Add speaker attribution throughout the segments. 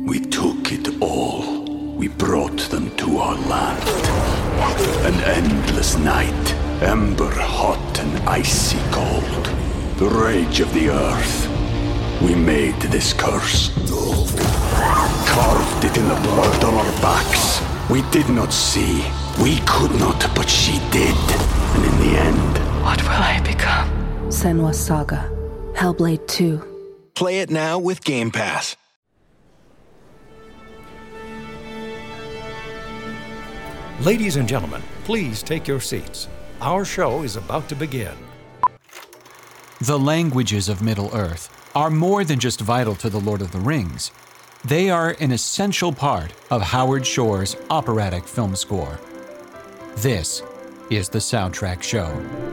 Speaker 1: We took it all. We brought them to our land. An endless night, ember hot and icy cold. The rage of the earth. We made this curse. Carved it in the blood on our backs. We did not see. We could not, but she did. And in the end...
Speaker 2: What will I become?
Speaker 3: Senua's Saga. Hellblade 2.
Speaker 4: Play it now with Game Pass.
Speaker 5: Ladies and gentlemen, please take your seats. Our show is about to begin.
Speaker 6: The languages of Middle-earth are more than just vital to The Lord of the Rings. They are an essential part of Howard Shore's operatic film score. This is the Soundtrack Show.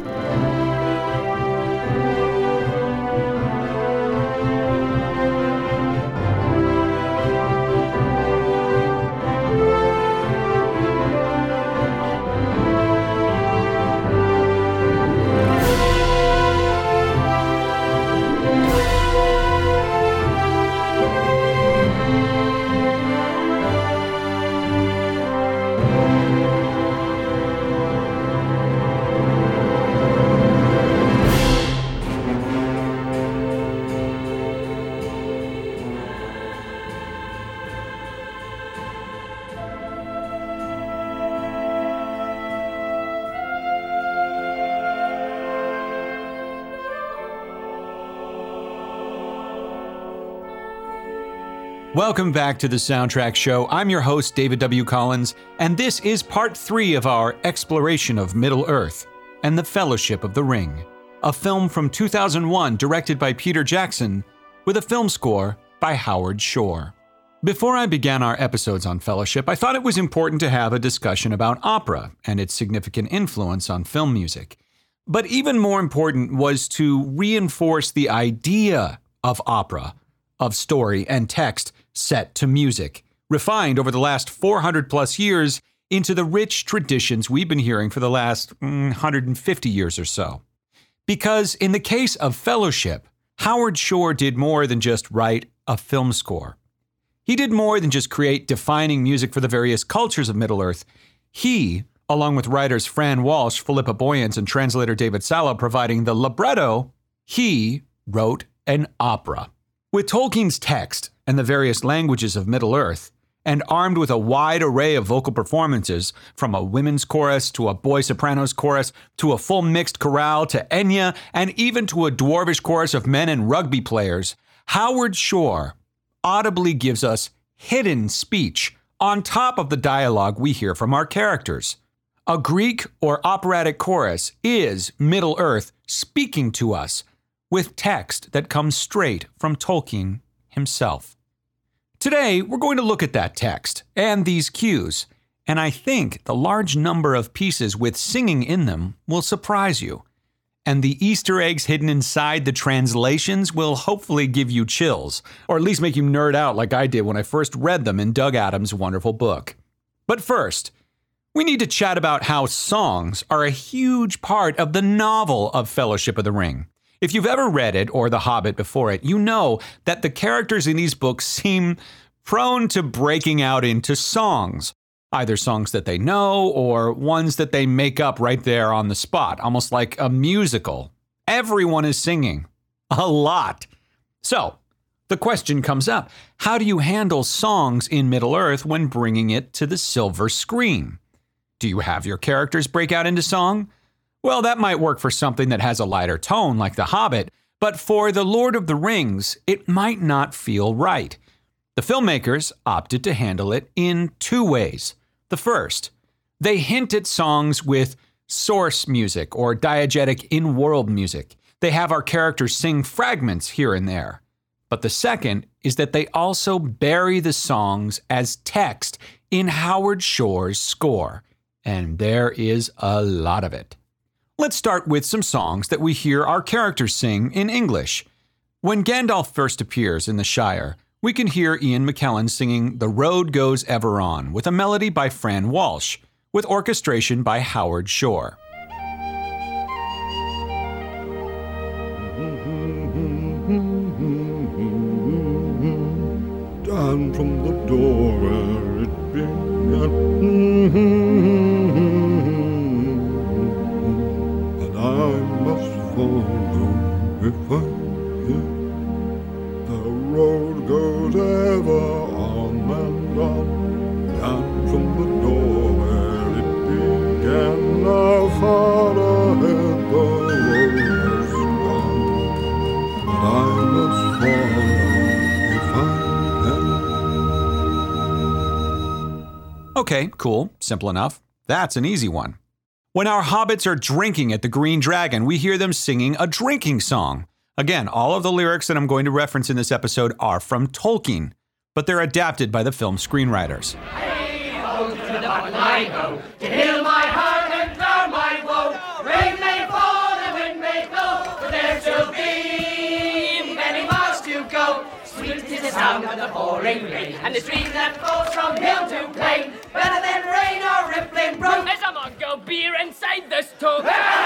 Speaker 6: Welcome back to the Soundtrack Show. I'm your host, David W. Collins, and this is part 3 of our exploration of Middle-earth and the Fellowship of the Ring, a film from 2001 directed by Peter Jackson with a film score by Howard Shore. Before I began our episodes on Fellowship, I thought it was important to have a discussion about opera and its significant influence on film music. But even more important was to reinforce the idea of opera, of story and text set to music, refined over the last 400 plus years into the rich traditions we've been hearing for the last 150 years or so. Because in the case of Fellowship, Howard Shore did more than just write a film score. He did more than just create defining music for the various cultures of Middle-earth. He, along with writers Fran Walsh, Philippa Boyens, and translator David Salo providing the libretto, he wrote an opera. With Tolkien's text and the various languages of Middle-earth, and armed with a wide array of vocal performances, from a women's chorus to a boy soprano's chorus to a full mixed chorale to Enya and even to a dwarvish chorus of men and rugby players, Howard Shore audibly gives us hidden speech on top of the dialogue we hear from our characters. A Greek or operatic chorus is Middle-earth speaking to us with text that comes straight from Tolkien himself. Today, we're going to look at that text and these cues, and I think the large number of pieces with singing in them will surprise you. And the Easter eggs hidden inside the translations will hopefully give you chills, or at least make you nerd out like I did when I first read them in Doug Adams' wonderful book. But first, we need to chat about how songs are a huge part of the novel of Fellowship of the Ring. If you've ever read it or The Hobbit before it, you know that the characters in these books seem prone to breaking out into songs, either songs that they know or ones that they make up right there on the spot, almost like a musical. Everyone is singing. A lot. So, the question comes up, how do you handle songs in Middle-earth when bringing it to the silver screen? Do you have your characters break out into song? Well, that might work for something that has a lighter tone like The Hobbit, but for The Lord of the Rings, it might not feel right. The filmmakers opted to handle it in 2 ways. The first, they hint at songs with source music or diegetic in-world music. They have our characters sing fragments here and there. But the second is that they also bury the songs as text in Howard Shore's score, and there is a lot of it. Let's start with some songs that we hear our characters sing in English. When Gandalf first appears in the Shire, we can hear Ian McKellen singing The Road Goes Ever On with a melody by Fran Walsh, with orchestration by Howard Shore.
Speaker 2: down from the door where it began. And I must follow if I can. The road goes ever on and on, down from the door where it began. Now far ahead the road has gone, but I must follow if I can.
Speaker 6: Okay, cool. Simple enough. That's an easy one. When our hobbits are drinking at the Green Dragon, we hear them singing a drinking song. Again, all of the lyrics that I'm going to reference in this episode are from Tolkien, but they're adapted by the film screenwriters.
Speaker 7: Hey-ho, to the bottom I go, to heal my heart and drown my woe. Rain may fall and wind may blow, but there shall be many miles to go. Sweet is the sound of the pouring rain, and the stream that flows from hill to plain. Better than rain or rippling brook. There's a mug of beer inside this tub.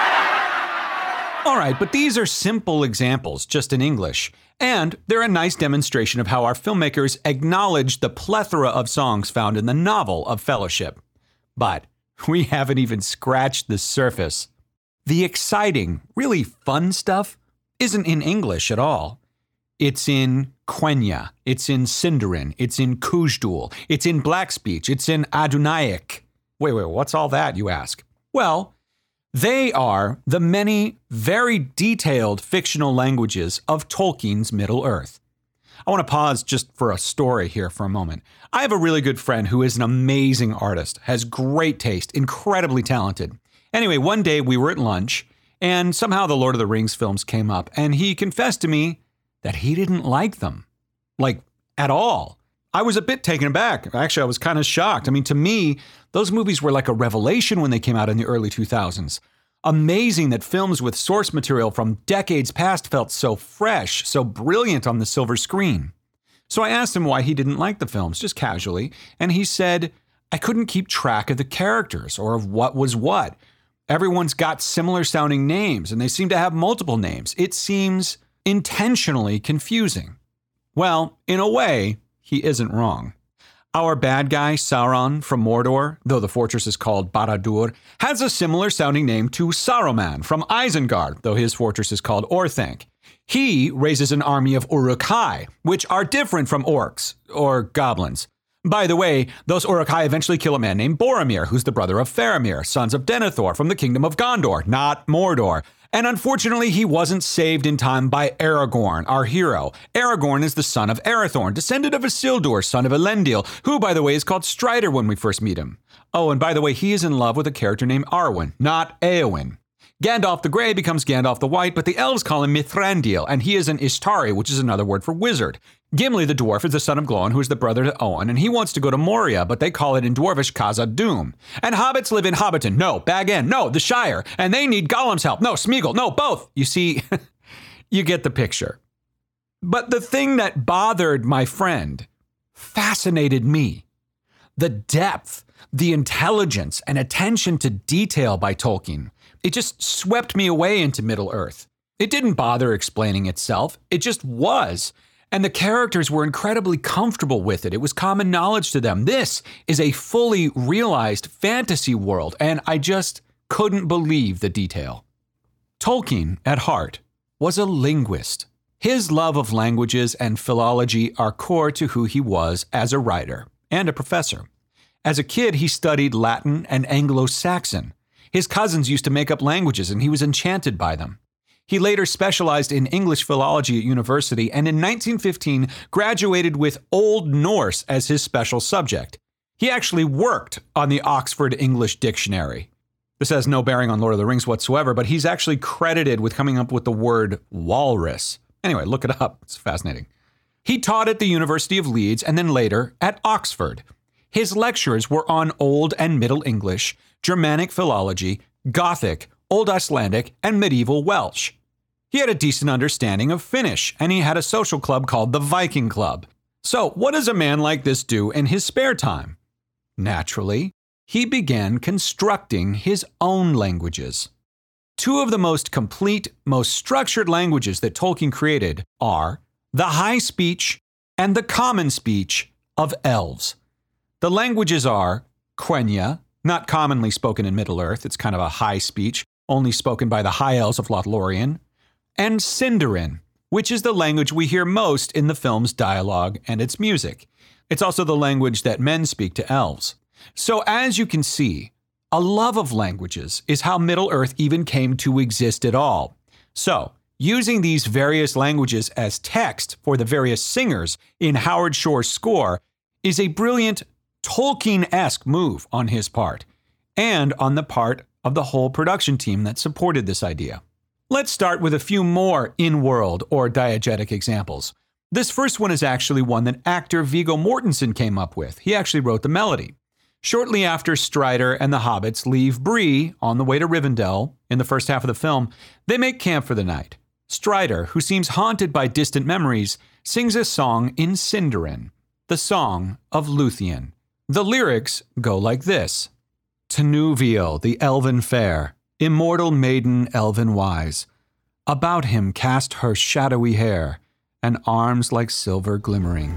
Speaker 6: All right, but these are simple examples, just in English. And they're a nice demonstration of how our filmmakers acknowledge the plethora of songs found in the novel of Fellowship. But we haven't even scratched the surface. The exciting, really fun stuff isn't in English at all. It's in Quenya, it's in Sindarin, it's in Khuzdul, it's in Black Speech, it's in Adunaic. Wait, what's all that, you ask? Well, they are the many, very detailed fictional languages of Tolkien's Middle-earth. I want to pause just for a story here for a moment. I have a really good friend who is an amazing artist, has great taste, incredibly talented. Anyway, one day we were at lunch, and somehow the Lord of the Rings films came up, and he confessed to me that he didn't like them. Like, at all. I was a bit taken aback. Actually, I was kind of shocked. I mean, to me, those movies were like a revelation when they came out in the early 2000s. Amazing that films with source material from decades past felt so fresh, so brilliant on the silver screen. So I asked him why he didn't like the films, just casually, and he said, I couldn't keep track of the characters or of what was what. Everyone's got similar sounding names, and they seem to have multiple names. It seems intentionally confusing. Well, in a way, he isn't wrong. Our bad guy, Sauron from Mordor, though the fortress is called Barad-dûr, has a similar sounding name to Saruman from Isengard, though his fortress is called Orthanc. He raises an army of Uruk-hai, which are different from orcs, or goblins. By the way, those Uruk-hai eventually kill a man named Boromir, who's the brother of Faramir, sons of Denethor from the kingdom of Gondor, not Mordor. And unfortunately, he wasn't saved in time by Aragorn, our hero. Aragorn is the son of Arathorn, descendant of Isildur, son of Elendil, who, by the way, is called Strider when we first meet him. Oh, and by the way, he is in love with a character named Arwen, not Éowyn. Gandalf the Grey becomes Gandalf the White, but the elves call him Mithrandir, and he is an Istari, which is another word for wizard. Gimli the dwarf is the son of Glóin, who is the brother to Owen, and he wants to go to Moria, but they call it in Dwarvish Khazad-dûm. And hobbits live in Hobbiton, no, Bag End, no, the Shire, and they need Gollum's help, no, Smeagol, no, both. You see, you get the picture. But the thing that bothered my friend fascinated me. The depth, the intelligence, and attention to detail by Tolkien. It just swept me away into Middle-earth. It didn't bother explaining itself. It just was. And the characters were incredibly comfortable with it. It was common knowledge to them. This is a fully realized fantasy world, and I just couldn't believe the detail. Tolkien, at heart, was a linguist. His love of languages and philology are core to who he was as a writer and a professor. As a kid, he studied Latin and Anglo-Saxon. His cousins used to make up languages, and he was enchanted by them. He later specialized in English philology at university, and in 1915 graduated with Old Norse as his special subject. He actually worked on the Oxford English Dictionary. This has no bearing on Lord of the Rings whatsoever, but he's actually credited with coming up with the word walrus. Anyway, look it up. It's fascinating. He taught at the University of Leeds and then later at Oxford. His lectures were on Old and Middle English, Germanic philology, Gothic, Old Icelandic, and medieval Welsh. He had a decent understanding of Finnish, and he had a social club called the Viking Club. So, what does a man like this do in his spare time? Naturally, he began constructing his own languages. Two of the most complete, most structured languages that Tolkien created are the High Speech and the common speech of elves. The languages are Quenya, not commonly spoken in Middle-earth, it's kind of a high speech, only spoken by the High Elves of Lothlorien, and Sindarin, which is the language we hear most in the film's dialogue and its music. It's also the language that men speak to elves. So as you can see, a love of languages is how Middle-earth even came to exist at all. So, using these various languages as text for the various singers in Howard Shore's score is a brilliant Tolkien-esque move on his part, and on the part of the whole production team that supported this idea. Let's start with a few more in-world or diegetic examples. This first one is actually one that actor Viggo Mortensen came up with. He actually wrote the melody. Shortly after Strider and the hobbits leave Bree on the way to Rivendell in the first half of the film, they make camp for the night. Strider, who seems haunted by distant memories, sings a song in Sindarin, the Song of Luthien. The lyrics go like this. Tinuviel, the elven fair, immortal maiden elven wise, about him cast her shadowy hair, and arms like silver glimmering.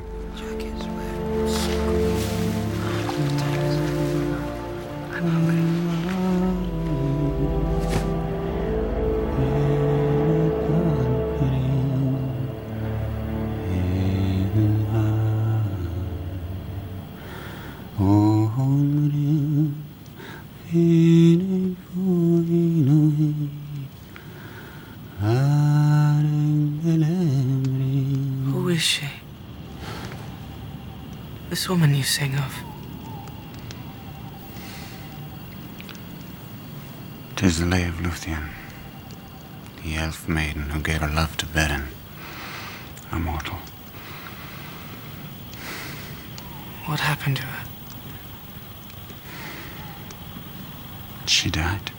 Speaker 8: Who is she? This woman you sing of.
Speaker 9: 'Tis the Lay of Luthien, the elf maiden who gave her love to Beren, a mortal.
Speaker 8: What happened to her?
Speaker 9: She died.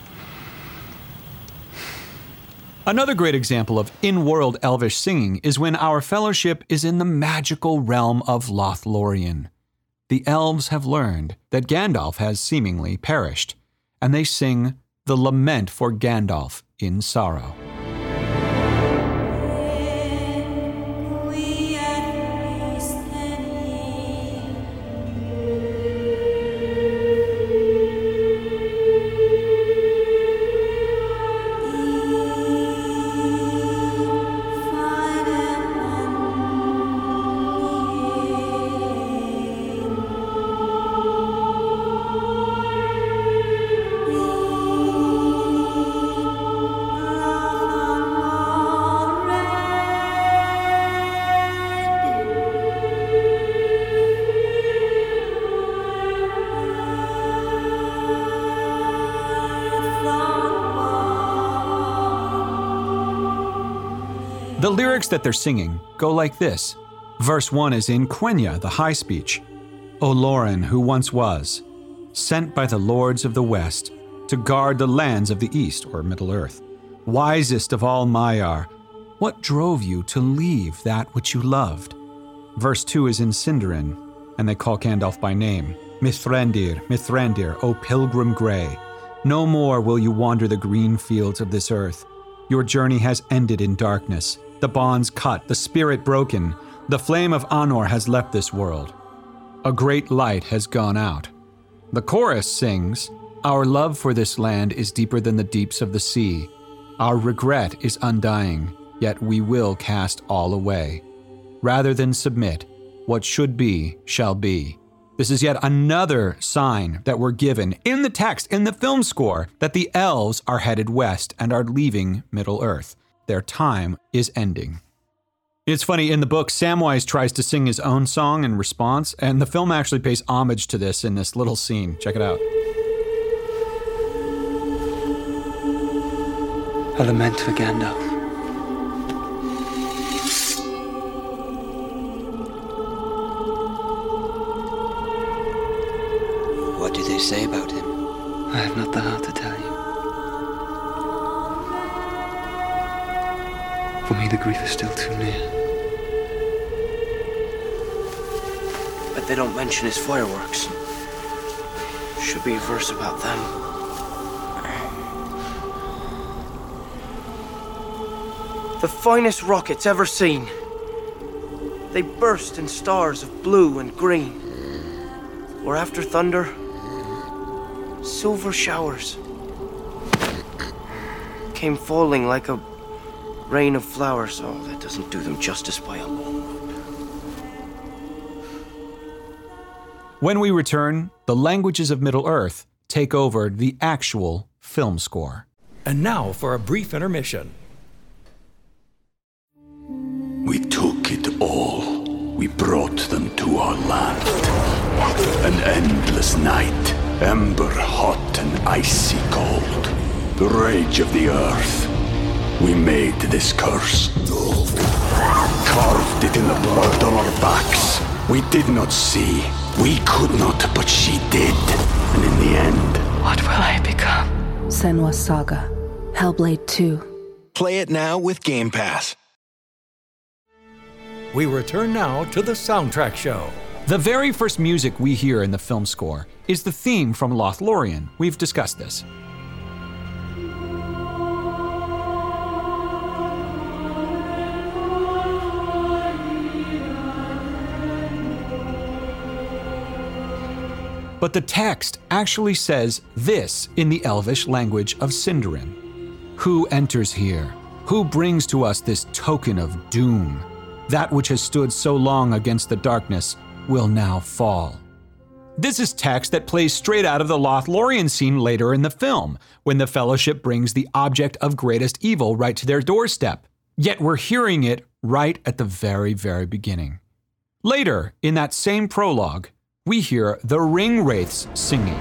Speaker 6: Another great example of in-world elvish singing is when our fellowship is in the magical realm of Lothlorien. The elves have learned that Gandalf has seemingly perished, and they sing the lament for Gandalf in sorrow. The lyrics that they're singing go like this. Verse 1 is in Quenya, the high speech. Olorin, who once was, sent by the lords of the west to guard the lands of the east, or Middle-earth. Wisest of all Maiar, what drove you to leave that which you loved? Verse 2 is in Sindarin, and they call Gandalf by name. Mithrandir, Mithrandir, O pilgrim grey, no more will you wander the green fields of this earth. Your journey has ended in darkness, the bonds cut, the spirit broken, the flame of Anor has left this world. A great light has gone out. The chorus sings, our love for this land is deeper than the deeps of the sea. Our regret is undying, yet we will cast all away. Rather than submit, what should be shall be. This is yet another sign that we're given in the text, in the film score, that the elves are headed west and are leaving Middle-earth. Their time is ending. It's funny, in the book, Samwise tries to sing his own song in response, and the film actually pays homage to this in this little scene. Check it out.
Speaker 8: A lament for Gandalf.
Speaker 10: What do they say about him?
Speaker 8: I have not the heart to tell you. For me, the grief is still too near.
Speaker 10: But they don't mention his fireworks. Should be a verse about them. The finest rockets ever seen. They burst in stars of blue and green. Or after thunder, silver showers came falling like a rain of flowers. Oh, that doesn't do them justice by a long road.
Speaker 6: When we return, the languages of Middle-earth take over the actual film score.
Speaker 5: And now for a brief intermission.
Speaker 1: We took it all. We brought them to our land. An endless night, ember hot and icy cold. The rage of the earth. We made this curse. Carved it in the blood on our backs. We did not see. We could not, but she did. And in the end...
Speaker 8: What will I become?
Speaker 3: Senua's Saga. Hellblade 2.
Speaker 4: Play it now with Game Pass.
Speaker 5: We return now to the soundtrack show.
Speaker 6: The very first music we hear in the film score is the theme from Lothlorien. We've discussed this. But the text actually says this in the Elvish language of Sindarin. Who enters here? Who brings to us this token of doom? That which has stood so long against the darkness will now fall. This is text that plays straight out of the Lothlorien scene later in the film, when the Fellowship brings the object of greatest evil right to their doorstep. Yet we're hearing it right at the very, very beginning. Later, in that same prologue, we hear the ring wraiths singing.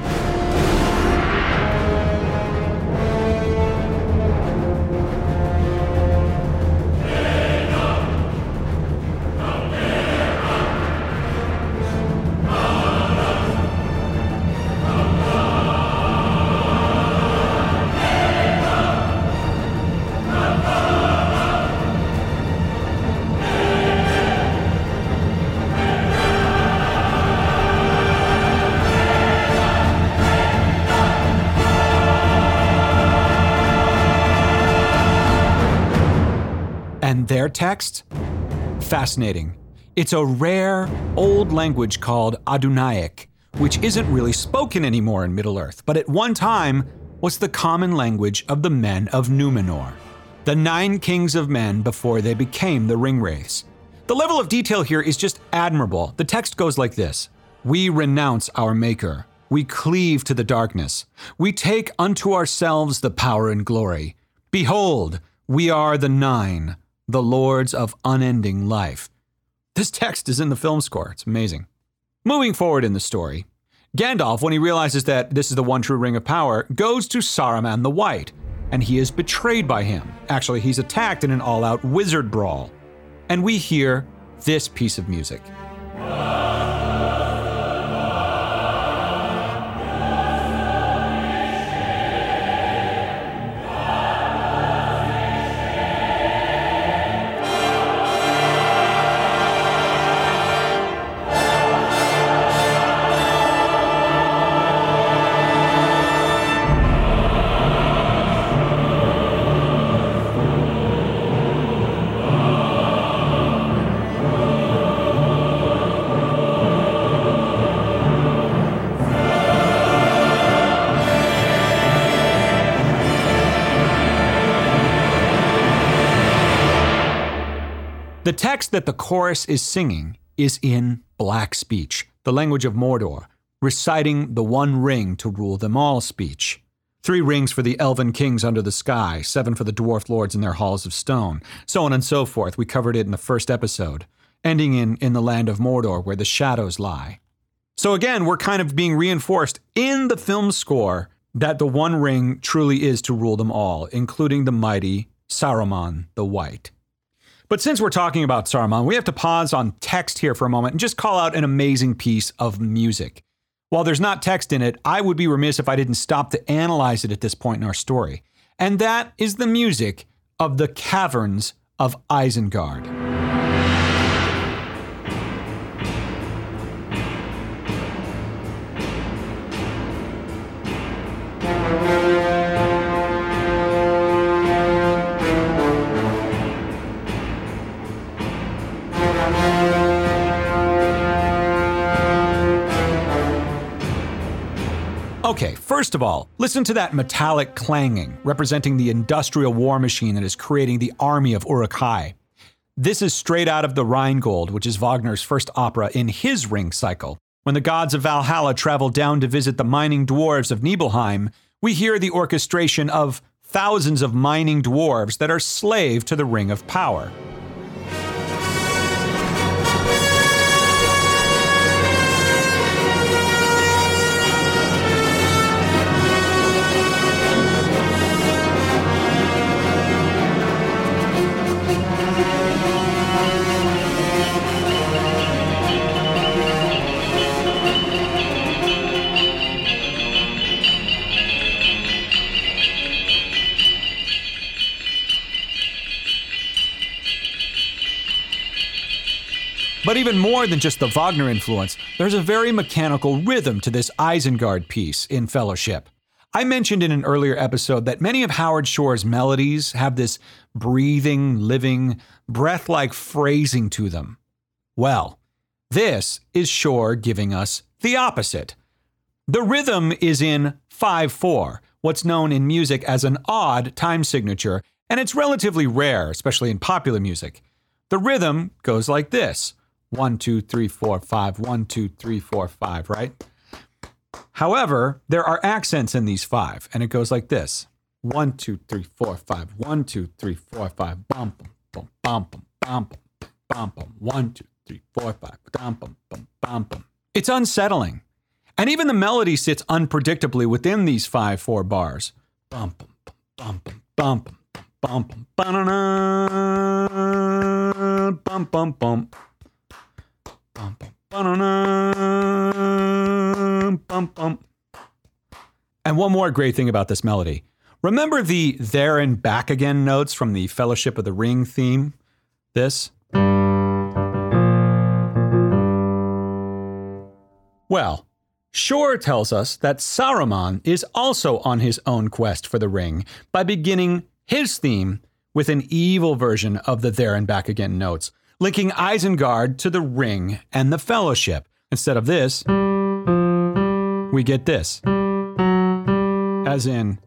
Speaker 6: And their text? Fascinating. It's a rare, old language called Adunaic, which isn't really spoken anymore in Middle-earth, but at one time was the common language of the men of Numenor, the 9 kings of men before they became the Ringwraiths. The level of detail here is just admirable. The text goes like this: We renounce our Maker. We cleave to the darkness. We take unto ourselves the power and glory. Behold, we are the 9, the lords of unending life. This text is in the film score. It's amazing. Moving forward in the story, Gandalf, when he realizes that this is the one true ring of power, goes to Saruman the White, and he is betrayed by him. Actually, he's attacked in an all-out wizard brawl. And we hear this piece of music. The text that the chorus is singing is in Black speech, the language of Mordor, reciting the one ring to rule them all speech. 3 rings for the elven kings under the sky, 7 for the dwarf lords in their halls of stone, so on and so forth. We covered it in the first episode, ending in the land of Mordor where the shadows lie. So again, we're kind of being reinforced in the film score that the one ring truly is to rule them all, including the mighty Saruman the White. But since we're talking about Saruman, we have to pause on text here for a moment and just call out an amazing piece of music. While there's not text in it, I would be remiss if I didn't stop to analyze it at this point in our story. And that is the music of the Caverns of Isengard. Okay, first of all, listen to that metallic clanging, representing the industrial war machine that is creating the army of Uruk-hai. This is straight out of the Rheingold, which is Wagner's first opera in his Ring cycle. When the gods of Valhalla travel down to visit the mining dwarves of Nibelheim, we hear the orchestration of thousands of mining dwarves that are slave to the Ring of Power. But even more than just the Wagner influence, there's a very mechanical rhythm to this Isengard piece in Fellowship. I mentioned in an earlier episode that many of Howard Shore's melodies have this breathing, living, breath-like phrasing to them. Well, this is Shore giving us the opposite. The rhythm is in 5/4, what's known in music as an odd time signature, and it's relatively rare, especially in popular music. The rhythm goes like this. 1, 2, 3, 4, 5, 1, 2, 3, 4, 5, right? However, there are accents in these 5, and it goes like this. 1, 2, 3, 4, 5, 1, 2, 3, 4, 5, bum, bum, bum, bum, bum, bum, bum, 1, 2, 3, 4, 5, bum, bum, bum, bum, bum. It's unsettling. And even the melody sits unpredictably within these 5/4 bars. Bum, bum, bum, bum, bum, bum, bum, bum, bum, bum, bum, bum. And one more great thing about this melody. Remember the there and back again notes from the Fellowship of the Ring theme? This? Well, Shore tells us that Saruman is also on his own quest for the ring by beginning his theme with an evil version of the there and back again notes, linking Isengard to the ring and the Fellowship. Instead of this, we get this. As in,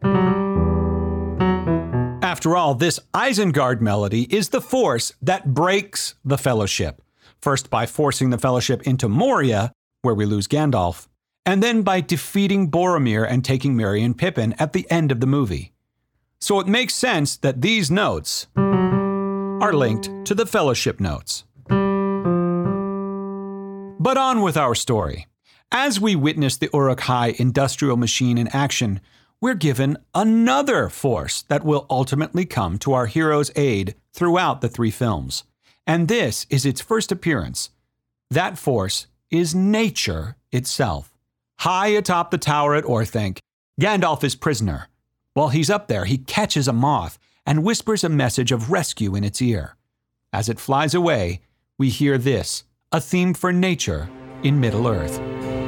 Speaker 6: after all, this Isengard melody is the force that breaks the Fellowship. First by forcing the Fellowship into Moria, where we lose Gandalf, and then by defeating Boromir and taking Merry and Pippin at the end of the movie. So it makes sense that these notes are linked to the Fellowship notes. But on with our story. As we witness the Uruk-hai industrial machine in action, we're given another force that will ultimately come to our hero's aid throughout the 3 films. And this is its first appearance. That force is nature itself. High atop the tower at Orthanc, Gandalf is prisoner. While he's up there, he catches a moth and whispers a message of rescue in its ear. As it flies away, we hear this, a theme for nature in Middle-earth.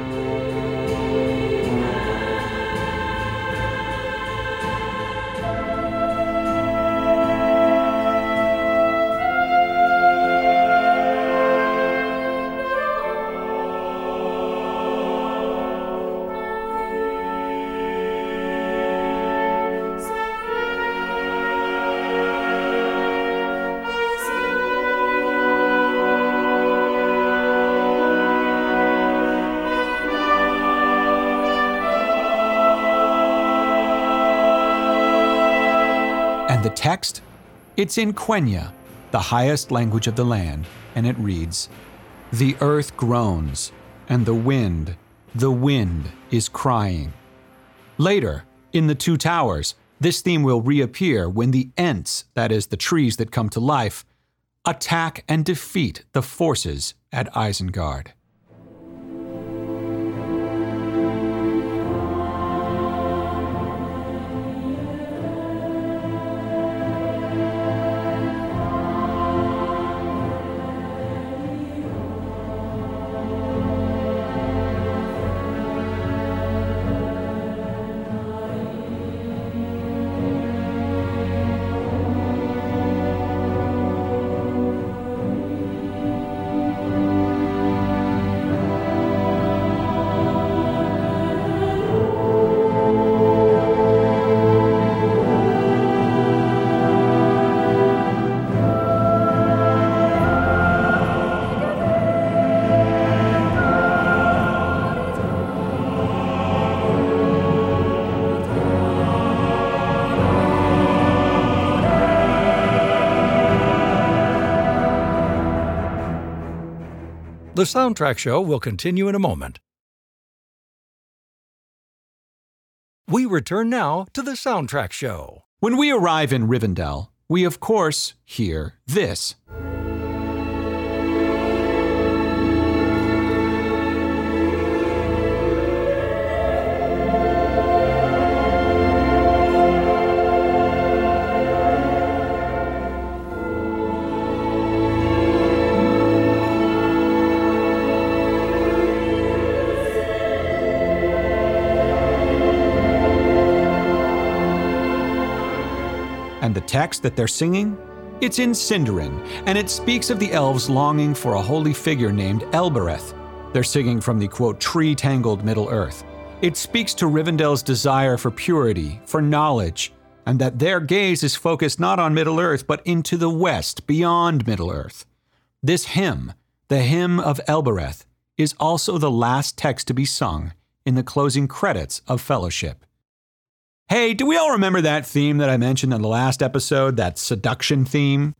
Speaker 6: The text? It's in Quenya, the highest language of the land, and it reads, "The earth groans, and the wind is crying." Later, in the 2 towers, this theme will reappear when the Ents, that is, the trees that come to life, attack and defeat the forces at Isengard.
Speaker 5: The Soundtrack Show will continue in a moment. We return now to the Soundtrack Show.
Speaker 6: When we arrive in Rivendell, we of course hear this. And the text that they're singing? It's in Sindarin, and it speaks of the elves longing for a holy figure named Elbereth. They're singing from the, quote, tree-tangled Middle-earth. It speaks to Rivendell's desire for purity, for knowledge, and that their gaze is focused not on Middle-earth, but into the west, beyond Middle-earth. This hymn, the Hymn of Elbereth, is also the last text to be sung in the closing credits of Fellowship. Hey, do we all remember that theme that I mentioned in the last episode, that seduction theme?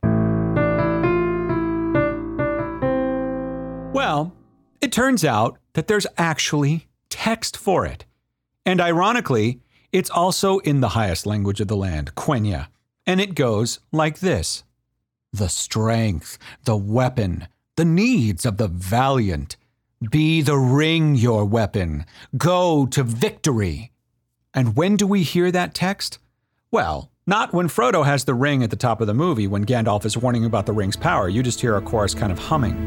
Speaker 6: Well, it turns out that there's actually text for it. And ironically, it's also in the highest language of the land, Quenya. And it goes like this. The strength, the weapon, the needs of the valiant. Be the ring your weapon. Go to victory. And when do we hear that text? Well, not when Frodo has the ring at the top of the movie when Gandalf is warning about the ring's power. You just hear a chorus kind of humming.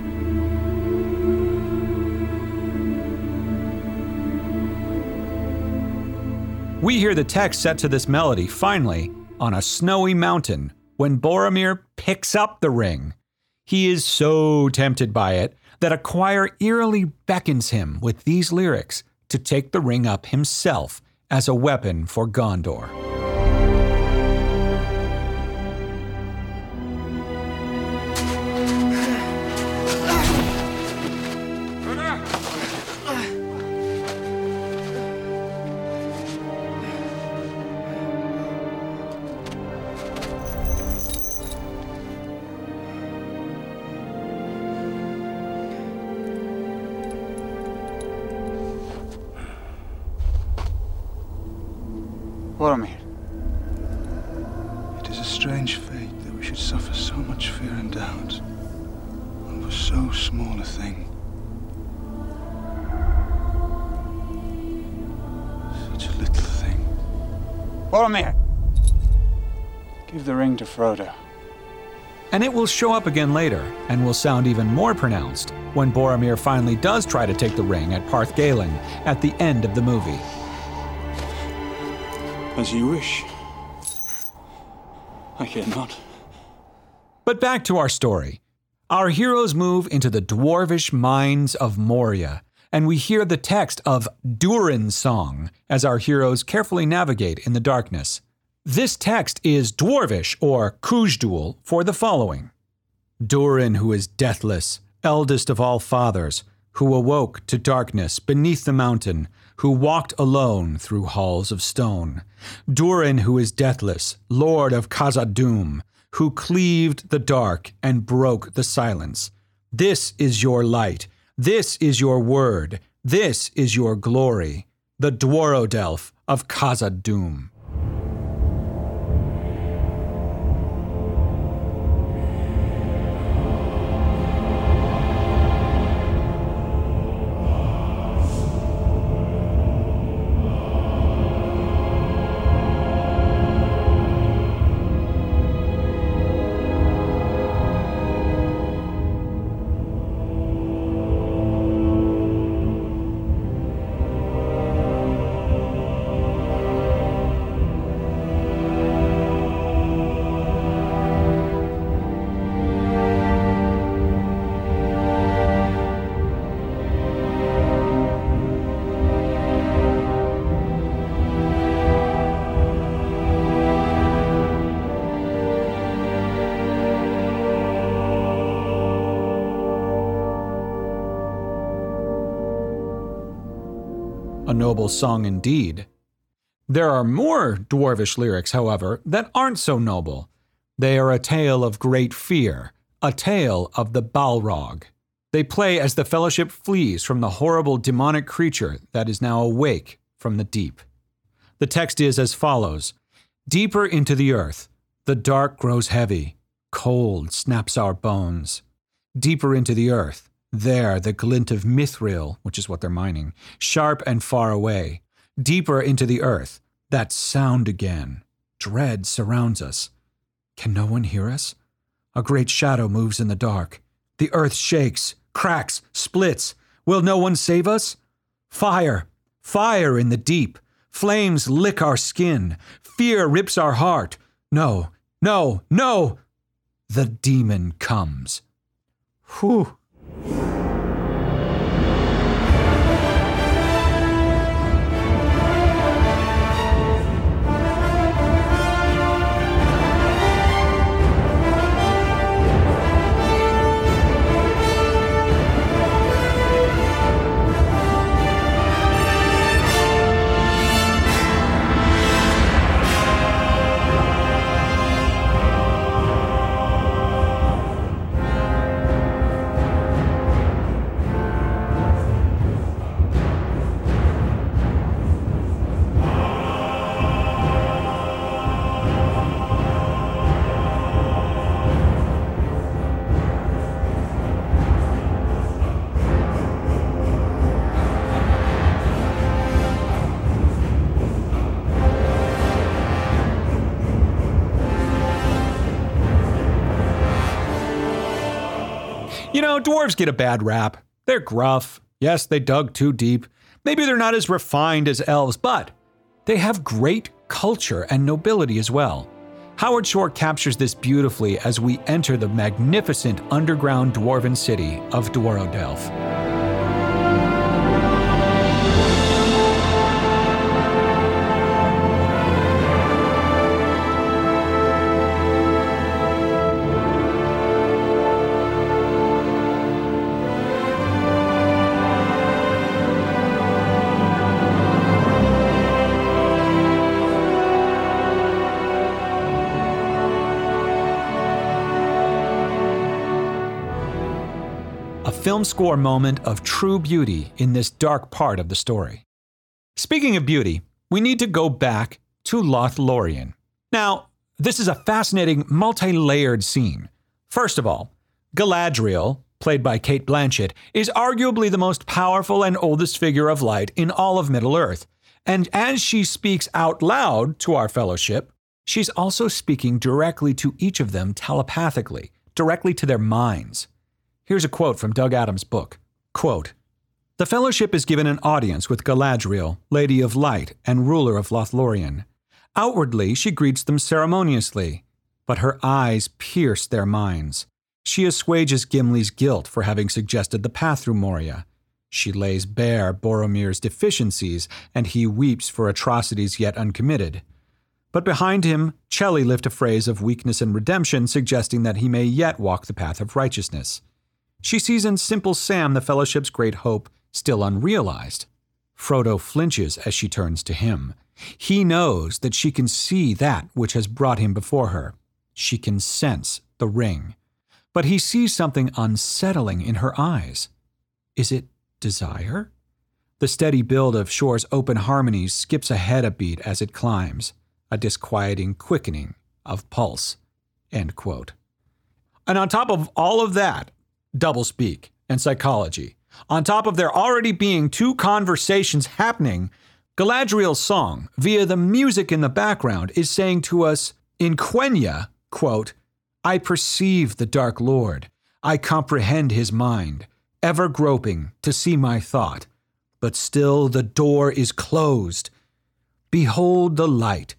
Speaker 6: We hear the text set to this melody, finally, on a snowy mountain, when Boromir picks up the ring. He is so tempted by it that a choir eerily beckons him with these lyrics to take the ring up himself as a weapon for Gondor.
Speaker 9: Boromir.
Speaker 8: It is a strange fate that we should suffer so much fear and doubt over so small a thing. Such a little thing.
Speaker 9: Boromir! Give the ring to Frodo.
Speaker 6: And it will show up again later, and will sound even more pronounced when Boromir finally does try to take the ring at Parth Galen at the end of the movie.
Speaker 8: As you wish. I care not.
Speaker 6: But back to our story. Our heroes move into the dwarvish mines of Moria, and we hear the text of Durin's song as our heroes carefully navigate in the darkness. This text is dwarvish, or Khuzdul, for the following. Durin, who is deathless, eldest of all fathers, who awoke to darkness beneath the mountain, who walked alone through halls of stone. Durin, who is deathless, lord of Khazad-dûm, who cleaved the dark and broke the silence. This is your light. This is your word. This is your glory. The Dworodelf of Khazad-dûm. A noble song indeed. There are more dwarvish lyrics, however, that aren't so noble. They are a tale of great fear, a tale of the Balrog. They play as the Fellowship flees from the horrible demonic creature that is now awake from the deep. The text is as follows: "Deeper into the earth, the dark grows heavy, cold snaps our bones. Deeper into the earth, there the glint of mithril," which is what they're mining, "sharp and far away. Deeper into the earth, that sound again. Dread surrounds us. Can no one hear us? A great shadow moves in the dark. The earth shakes, cracks, splits. Will no one save us? Fire, fire in the deep. Flames lick our skin. Fear rips our heart. No, no, no. The demon comes." Whew. You know, dwarves get a bad rap. They're gruff. Yes, they dug too deep. Maybe they're not as refined as elves, but they have great culture and nobility as well. Howard Shore captures this beautifully as we enter the magnificent underground dwarven city of Dworodelf. Film score moment of true beauty in this dark part of the story. Speaking of beauty, we need to go back to Lothlorien. Now, this is a fascinating, multi-layered scene. First of all, Galadriel, played by Cate Blanchett, is arguably the most powerful and oldest figure of light in all of Middle-earth. And as she speaks out loud to our Fellowship, she's also speaking directly to each of them telepathically, directly to their minds. Here's a quote from Doug Adams' book. Quote, "The Fellowship is given an audience with Galadriel, Lady of Light and ruler of Lothlorien. Outwardly, she greets them ceremoniously, but her eyes pierce their minds. She assuages Gimli's guilt for having suggested the path through Moria. She lays bare Boromir's deficiencies, and he weeps for atrocities yet uncommitted. But behind him, Celi lift a phrase of weakness and redemption, suggesting that he may yet walk the path of righteousness. She sees in Simple Sam the Fellowship's great hope still unrealized. Frodo flinches as she turns to him. He knows that she can see that which has brought him before her. She can sense the ring. But he sees something unsettling in her eyes. Is it desire? The steady build of Shore's open harmonies skips ahead a beat as it climbs, a disquieting quickening of pulse." End quote. And on top of all of that, doublespeak and psychology. On top of there already being two conversations happening, Galadriel's song, via the music in the background, is saying to us in Quenya, quote, "I perceive the Dark Lord. I comprehend his mind, ever groping to see my thought. But still the door is closed. Behold the light.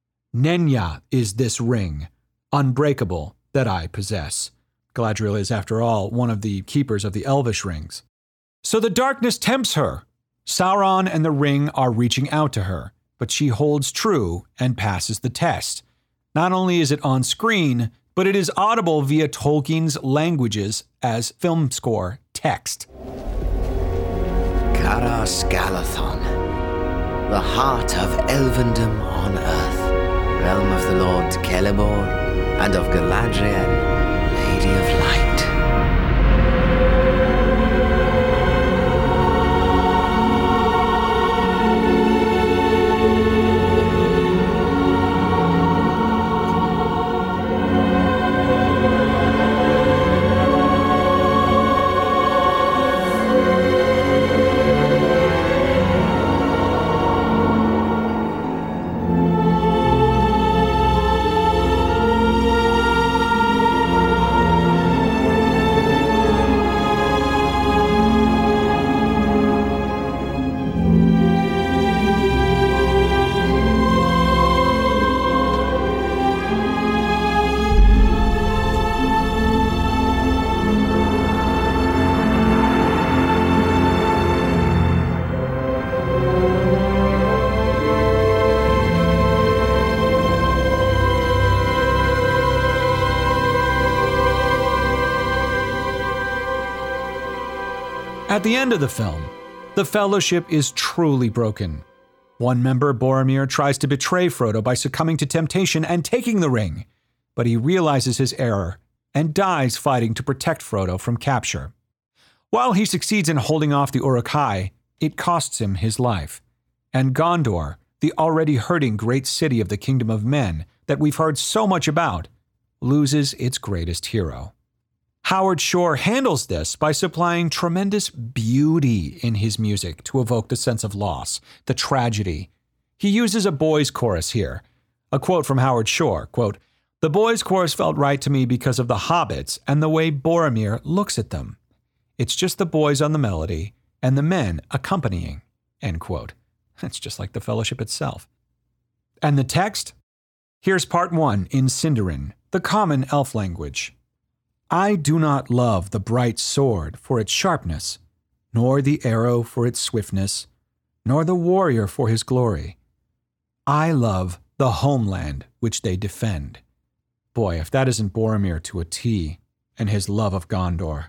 Speaker 6: Nenya is this ring, unbreakable, that I possess." Galadriel is, after all, one of the keepers of the Elvish rings. So the darkness tempts her. Sauron and the ring are reaching out to her, but she holds true and passes the test. Not only is it on screen, but it is audible via Tolkien's languages as film score text.
Speaker 11: Caras Galathon, the heart of Elvendom on earth, realm of the Lord Celeborn and of Galadriel, Lady of Light.
Speaker 6: At the end of the film, the Fellowship is truly broken. One member, Boromir, tries to betray Frodo by succumbing to temptation and taking the ring, but he realizes his error and dies fighting to protect Frodo from capture. While he succeeds in holding off the Uruk-hai, it costs him his life. And Gondor, the already hurting great city of the Kingdom of Men that we've heard so much about, loses its greatest hero. Howard Shore handles this by supplying tremendous beauty in his music to evoke the sense of loss, the tragedy. He uses a boys' chorus here. A quote from Howard Shore, quote, "The boys' chorus felt right to me because of the hobbits and the way Boromir looks at them. It's just the boys on the melody and the men accompanying," end quote. It's just like the Fellowship itself. And the text? Here's part 1 in Sindarin, the common elf language. "I do not love the bright sword for its sharpness, nor the arrow for its swiftness, nor the warrior for his glory. I love the homeland which they defend." Boy, if that isn't Boromir to a T, and his love of Gondor.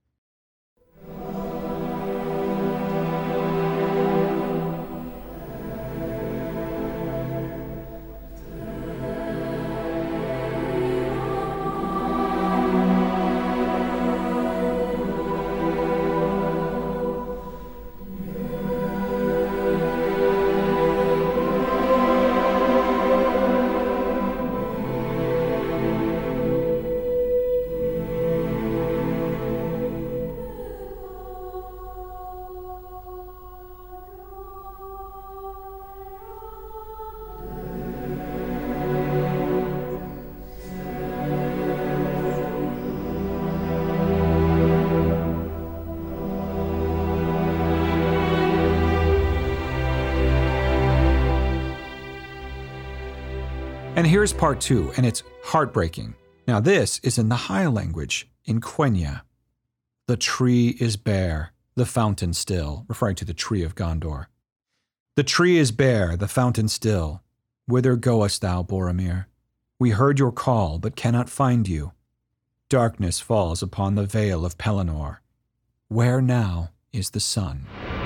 Speaker 6: And here's part 2, and it's heartbreaking. Now this is in the High language, in Quenya. "The tree is bare, the fountain still," referring to the tree of Gondor. "The tree is bare, the fountain still. Whither goest thou, Boromir? We heard your call, but cannot find you. Darkness falls upon the vale of Pelennor. Where now is the sun?"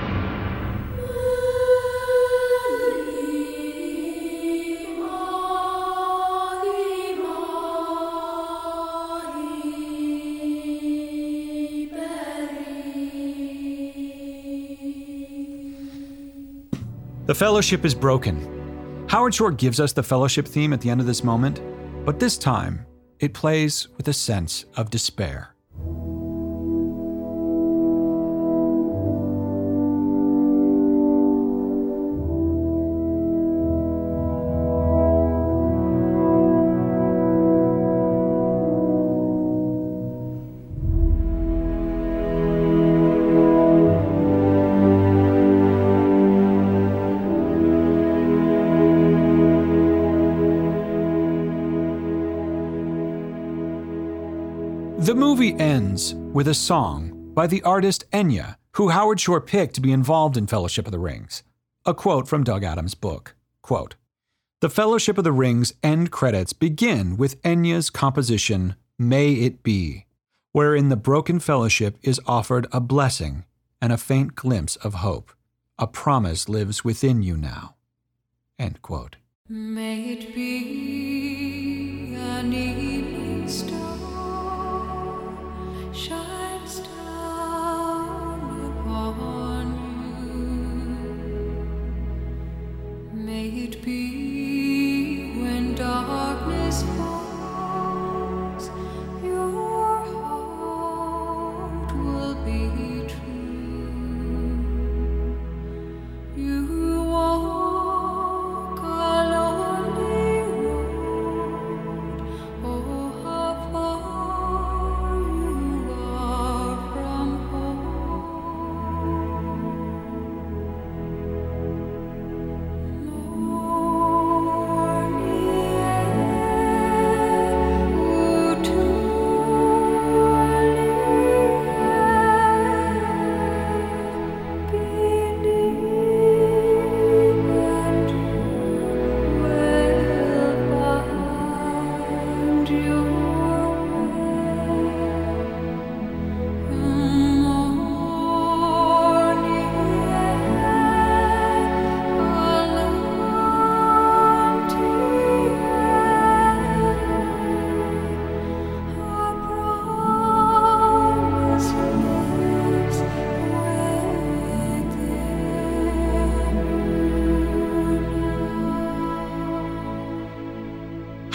Speaker 6: The Fellowship is broken. Howard Shore gives us the Fellowship theme at the end of this moment, but this time it plays with a sense of despair. The movie ends with a song by the artist Enya, who Howard Shore picked to be involved in Fellowship of the Rings. A quote from Doug Adams' book, quote, "The Fellowship of the Rings end credits begin with Enya's composition, May It Be, wherein the broken Fellowship is offered a blessing and a faint glimpse of hope. A promise lives within you now." End quote.
Speaker 12: May it be an evening star shines down upon you. May it be when darkness falls, your heart will be true. You walk a lonely road, oh how far you are from home.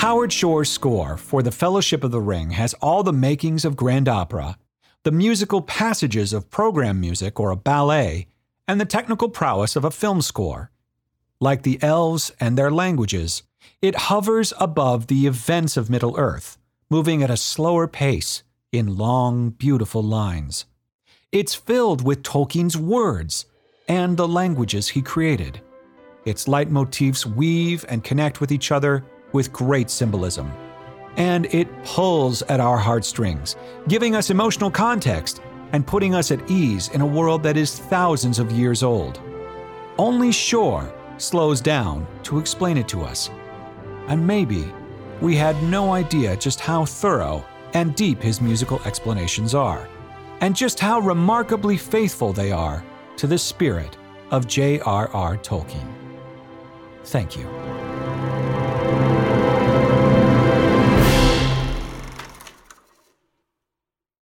Speaker 6: Howard Shore's score for The Fellowship of the Ring has all the makings of grand opera, the musical passages of program music or a ballet, and the technical prowess of a film score. Like the elves and their languages, it hovers above the events of Middle-earth, moving at a slower pace in long, beautiful lines. It's filled with Tolkien's words and the languages he created. Its leitmotifs weave and connect with each other with great symbolism. And it pulls at our heartstrings, giving us emotional context and putting us at ease in a world that is thousands of years old. Only Shore slows down to explain it to us. And maybe we had no idea just how thorough and deep his musical explanations are, and just how remarkably faithful they are to the spirit of J.R.R. Tolkien. Thank you.